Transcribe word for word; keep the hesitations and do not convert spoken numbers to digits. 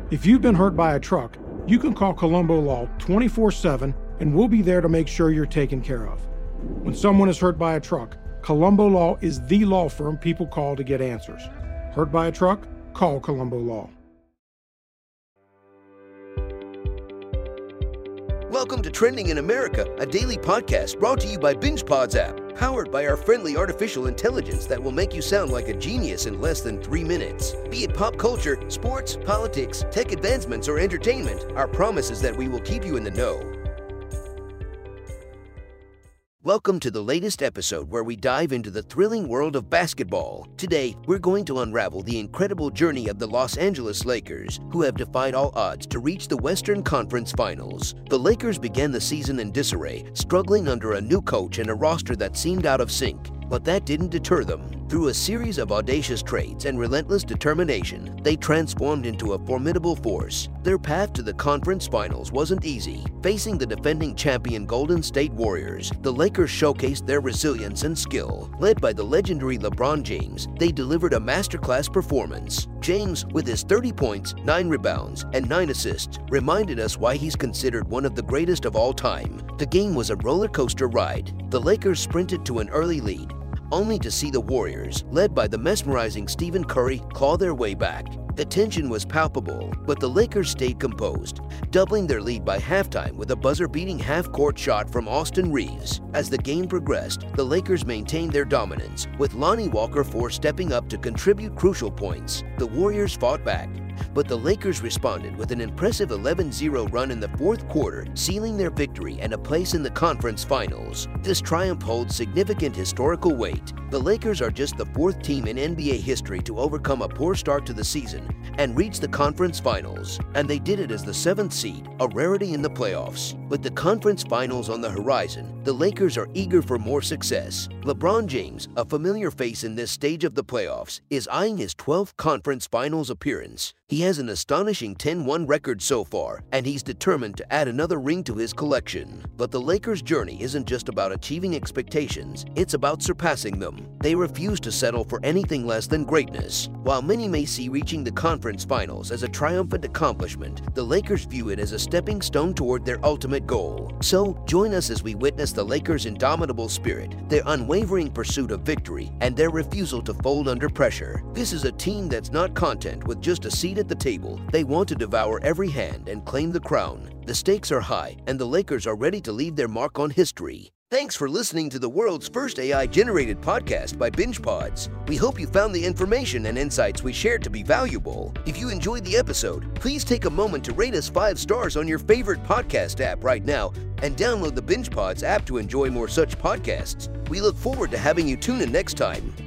If you've been hurt by a truck, you can call Colombo Law twenty-four seven and we'll be there to make sure you're taken care of. When someone is hurt by a truck, Colombo Law is the law firm people call to get answers. Hurt by a truck? Call Colombo Law. Welcome to Trending in America, a daily podcast brought to you by BingePods app, powered by our friendly artificial intelligence that will make you sound like a genius in less than three minutes. Be it pop culture, sports, politics, tech advancements, or entertainment, our promise is that we will keep you in the know. Welcome to the latest episode where we dive into the thrilling world of basketball. Today, we're going to unravel the incredible journey of the Los Angeles Lakers, who have defied all odds to reach the Western Conference Finals. The Lakers began the season in disarray, struggling under a new coach and a roster that seemed out of sync. But that didn't deter them. Through a series of audacious trades and relentless determination, they transformed into a formidable force. Their path to the conference finals wasn't easy. Facing the defending champion Golden State Warriors, the Lakers showcased their resilience and skill. Led by the legendary LeBron James, they delivered a masterclass performance. James, with his thirty points, nine rebounds, and nine assists, reminded us why he's considered one of the greatest of all time. The game was a roller coaster ride. The Lakers sprinted to an early lead, only to see the Warriors, led by the mesmerizing Stephen Curry, claw their way back. The tension was palpable, but the Lakers stayed composed, doubling their lead by halftime with a buzzer-beating half-court shot from Austin Reeves. As the game progressed, the Lakers maintained their dominance, with Lonnie Walker four stepping up to contribute crucial points. The Warriors fought back, but the Lakers responded with an impressive eleven zero run in the fourth quarter, sealing their victory and a place in the conference finals. This triumph holds significant historical weight. The Lakers are just the fourth team in N B A history to overcome a poor start to the season and reach the conference finals, and they did it as the seventh seed, a rarity in the playoffs. With the conference finals on the horizon, the Lakers are eager for more success. LeBron James, a familiar face in this stage of the playoffs, is eyeing his twelfth conference finals appearance. He has an astonishing ten one record so far, and he's determined to add another ring to his collection. But the Lakers' journey isn't just about achieving expectations, it's about surpassing them. They refuse to settle for anything less than greatness. While many may see reaching the conference finals as a triumphant accomplishment, the Lakers view it as a stepping stone toward their ultimate goal. So, join us as we witness the Lakers' indomitable spirit, their unwavering pursuit of victory, and their refusal to fold under pressure. This is a team that's not content with just a seat at the table. They want to devour every hand and claim the crown. The stakes are high, and the Lakers are ready to leave their mark on history. Thanks for listening to the world's first A I-generated podcast by BingePods. We hope you found the information and insights we shared to be valuable. If you enjoyed the episode, please take a moment to rate us five stars on your favorite podcast app right now and download the BingePods app to enjoy more such podcasts. We look forward to having you tune in next time.